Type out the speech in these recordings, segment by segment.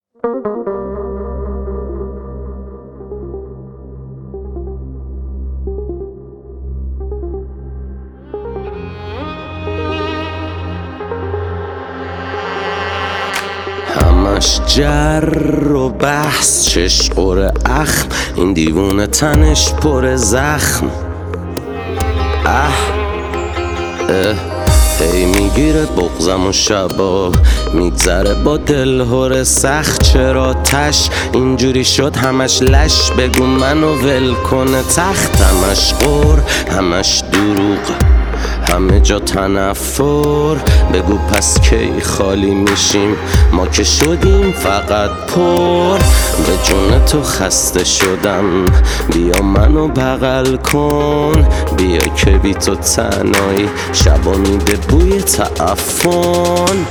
همش جر و بحث، چش قره اخم، این دیوونه تنش پر زخم. هی میگیره بغزم و شبا میگذره با دلهور سخت. چرا تش اینجوری شد همش لش، بگو منو ول کنه تخت. همش قور همش دروغ، همه جا تنفر. بگو پس کی خالی میشیم، ما که شدیم فقط پر. به جون تو خسته شدم، بیا منو بغل کن. بیا که بی تو تنهایی شبا میده بوی تعفن.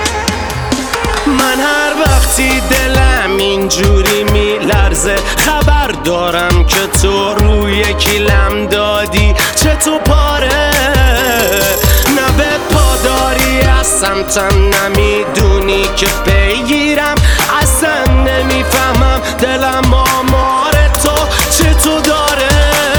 من هر وقتی دلم اینجوری میلرزه، خبر دارم که تو روی کیلم دادی. چه تو پاره نه به پاداری از سمتم، نمیدونی که پیگیرم. اصلا نمیفهمم دلم آمار تو چه تو داره.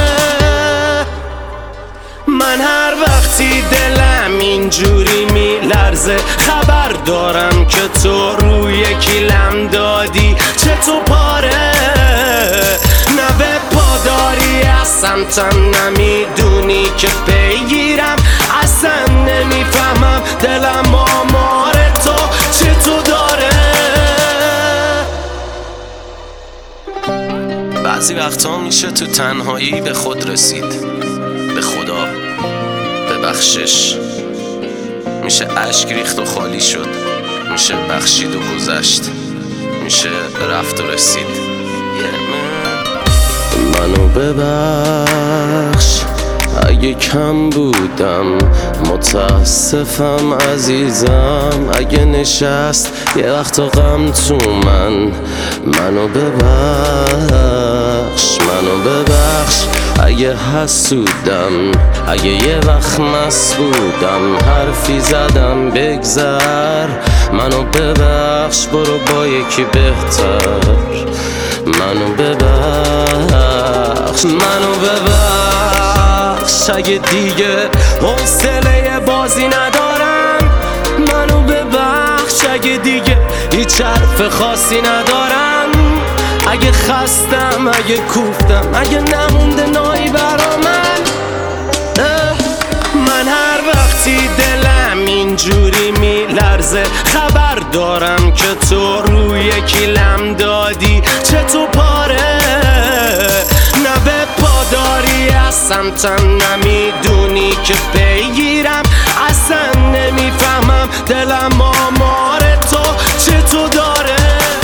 من هر وقتی دلم اینجوری میلرزه، خبر دارم که تو روی کیلم دادی. چه تو پاره نه به پاداری از سمتم، نمیدونی که پیگیرم. اصلا نمیفهمم دلم آمار تو چه تو داره. بعضی وقتا میشه تو تنهایی به خود رسید، به خدا ببخشش. میشه اشک ریخت و خالی شد، میشه بخشید و گذشت، میشه رفت و رسید. منو ببخش اگه کم بودم، متاسفم عزیزم اگه نشست یه وقت غم تو من. منو ببخش اگه حسودم، اگه یه وقت مست بودم حرفی زدم بگذر. منو ببخش برو با یکی بهتر. منو ببخش اگه دیگه حوصله بازی ندارم. منو ببخش اگه دیگه هیچ حرف خاصی ندارم. اگه خستم، اگه کوفتم، اگه نمونده نایی برا من. من هر وقتی دلم اینجوری میلرزه، خبر دارم که تو روی کیلم دادی. چه تو پاره نه به پاداری از سمتم، نمیدونی که پیگیرم. اصلا نمیفهمم دلم آمار تو چه تو داره.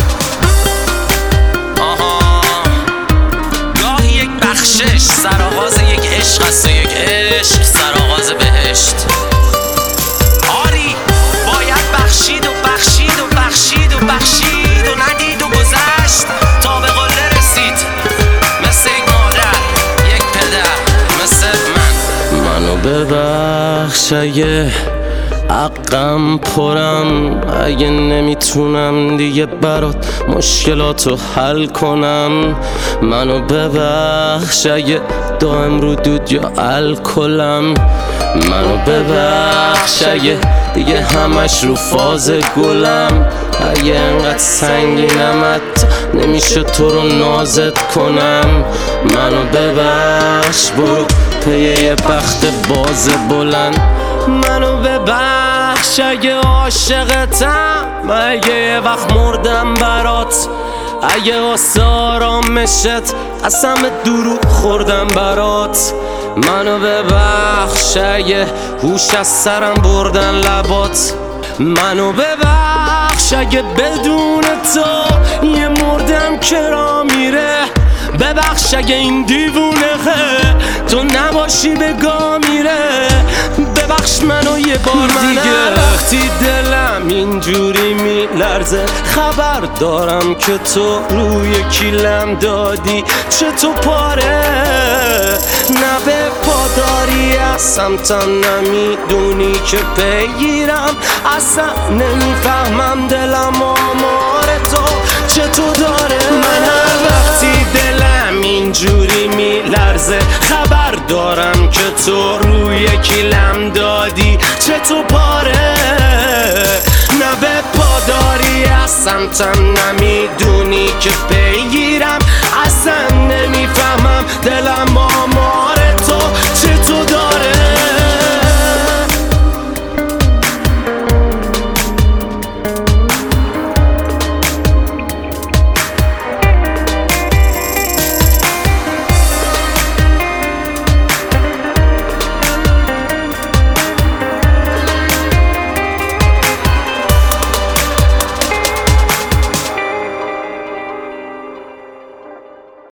گاهی یک بخشش سرآغاز یک عشق است و یک عشق سرآغاز بهشت. آری باید بخشید و بخشید و بخشید و بخشید و ندید و گذشت تا به قله رسید. مثل یک مادر، یک پدر، مثل منو ببخش اگه حقم پرم، اگه نمیتونم دیگه برات مشکلاتو حل کنم. منو ببخش اگه دائم رو دود یا الکلم. منو ببخش اگه دیگه همش رو فاز گلم. اگه انقدر سنگینم حتی نمیشه تو رو نازت کنم. منو ببخش برو پی یه بخت باز بلند. منو ببخش اگه عاشقتم، اگه یه وقت مردم برات. اگه واسه آرامشت اصلا به دروغ خوردم برات. منو ببخش اگه هوش از سرم بردن لبات. منو ببخش اگه بدون تو یه مردم کرا میره. ببخش اگه این دیوونه تو نباشی بگا میره. ببخش منو یه بار دیگه. وقتی دلم اینجوری میلرزه، خبر دارم که تو روی کیلم دادی. چه تو پاره نه به پاداری از سمتم، نمیدونی که پیگیرم. اصلا نمیفهمم دلم آمار تو تو پاره، نه به پاداری از سمتم نمیدونی که بگیرم، اصلا نمیفهمم دلم با